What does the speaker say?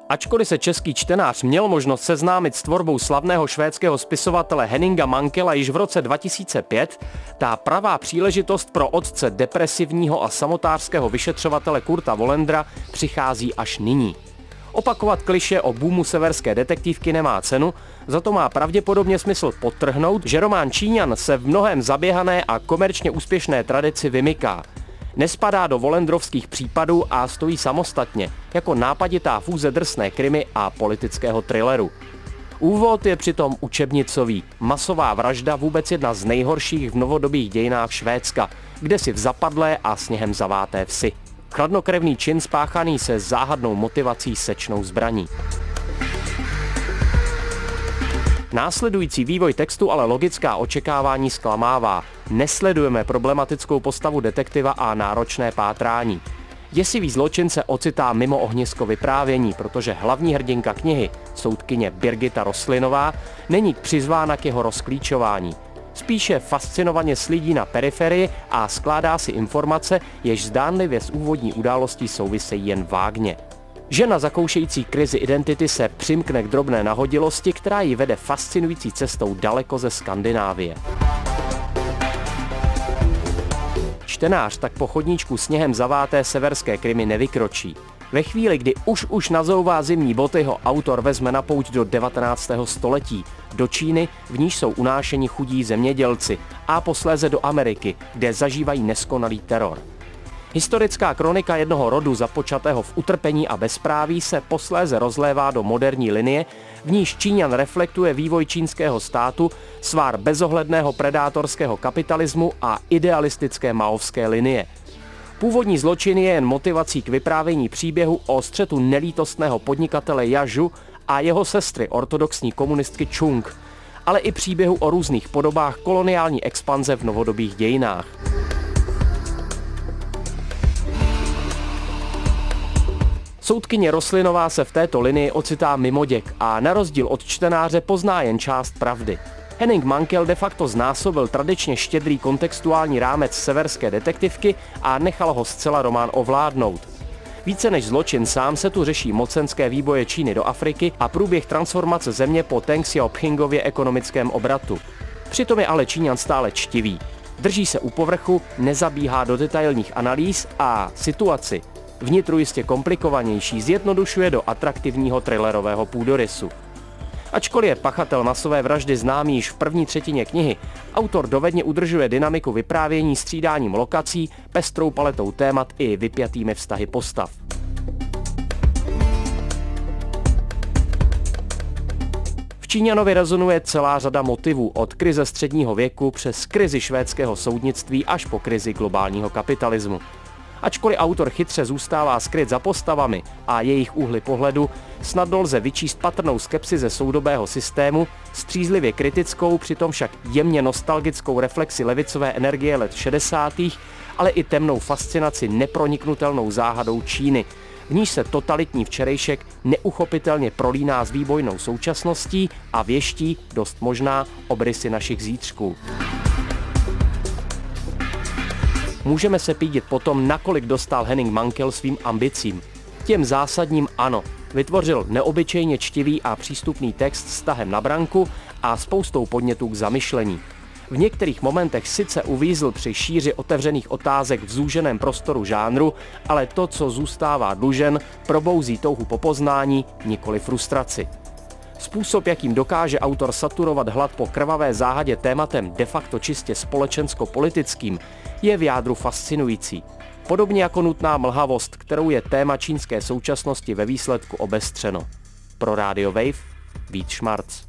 Ačkoliv se český čtenář měl možnost seznámit s tvorbou slavného švédského spisovatele Henninga Mankella již v roce 2005, ta pravá příležitost pro otce depresivního a samotářského vyšetřovatele Kurta Wollendera přichází až nyní. Opakovat klišé o boomu severské detektivky nemá cenu, za to má pravděpodobně smysl podtrhnout, že román Číňan se v mnohém zaběhané a komerčně úspěšné tradici vymyká. Nespadá do Wollenderovských případů a stojí samostatně, jako nápaditá fúze drsné krimi a politického thrilleru. Úvod je přitom učebnicový. Masová vražda vůbec jedna z nejhorších v novodobých dějinách Švédska, kde si v zapadlé a sněhem zaváté vsi. Chladnokrevný čin spáchaný se záhadnou motivací sečnou zbraní. Následující vývoj textu ale logická očekávání zklamává. Nesledujeme problematickou postavu detektiva a náročné pátrání. Děsivý zločin se ocitá mimo ohnisko vyprávění, protože hlavní hrdinka knihy, soudkyně Birgitta Roslinová, není přizvána k jeho rozklíčování. Spíše fascinovaně slídí na periferii a skládá si informace, jež zdánlivě s úvodní událostí souvisejí jen vágně. Žena zakoušející krizi identity se přimkne k drobné nahodilosti, která ji vede fascinující cestou daleko ze Skandinávie. Čtenář tak po chodníčku sněhem zaváté severské krimi nevykročí. Ve chvíli, kdy už nazouvá zimní boty, ho autor vezme na pouť do 19. století, do Číny, v níž jsou unášeni chudí zemědělci, a posléze do Ameriky, kde zažívají neskonalý teror. Historická kronika jednoho rodu započatého v utrpení a bezpráví se posléze rozlévá do moderní linie, v níž Číňan reflektuje vývoj čínského státu, svár bezohledného predátorského kapitalismu a idealistické maovské linie. Původní zločin je jen motivací k vyprávění příběhu o střetu nelítostného podnikatele Jažu a jeho sestry ortodoxní komunistky Chung, ale i příběhu o různých podobách koloniální expanze v novodobých dějinách. Soudkyně Roslinová se v této linii ocitá mimoděk a na rozdíl od čtenáře pozná jen část pravdy. Henning Mankell de facto znásobil tradičně štědrý kontextuální rámec severské detektivky a nechal ho zcela román ovládnout. Více než zločin sám se tu řeší mocenské výboje Číny do Afriky a průběh transformace země po Deng Xiaopingově ekonomickém obratu. Přitom je ale Číňan stále čtivý. Drží se u povrchu, nezabíhá do detailních analýz a situaci, vnitru jistě komplikovanější, zjednodušuje do atraktivního thrillerového půdorysu. Ačkoliv je pachatel masové vraždy známý již v první třetině knihy, autor dovedně udržuje dynamiku vyprávění střídáním lokací, pestrou paletou témat i vypjatými vztahy postav. V Číňanovi rezonuje celá řada motivů od krize středního věku přes krizi švédského soudnictví až po krizi globálního kapitalismu. Ačkoliv autor chytře zůstává skryt za postavami a jejich úhly pohledu, snadno lze vyčíst patrnou skepsi ze soudobého systému, střízlivě kritickou, přitom však jemně nostalgickou reflexi levicové energie let 60., ale i temnou fascinaci neproniknutelnou záhadou Číny, v níž se totalitní včerejšek neuchopitelně prolíná s výbojnou současností a věští, dost možná, obrysy našich zítřků. Můžeme se pídit potom, nakolik dostal Henning Mankell svým ambicím. Těm zásadním ano, vytvořil neobyčejně čtivý a přístupný text s tahem na branku a spoustou podnětů k zamyšlení. V některých momentech sice uvízl při šíři otevřených otázek v zúženém prostoru žánru, ale to, co zůstává dlužen, probouzí touhu po poznání, nikoli frustraci. Způsob, jakým dokáže autor saturovat hlad po krvavé záhadě tématem de facto čistě společensko-politickým, je v jádru fascinující. Podobně jako nutná mlhavost, kterou je téma čínské současnosti ve výsledku obestřeno. Pro Radio Wave, Vít Šmarc.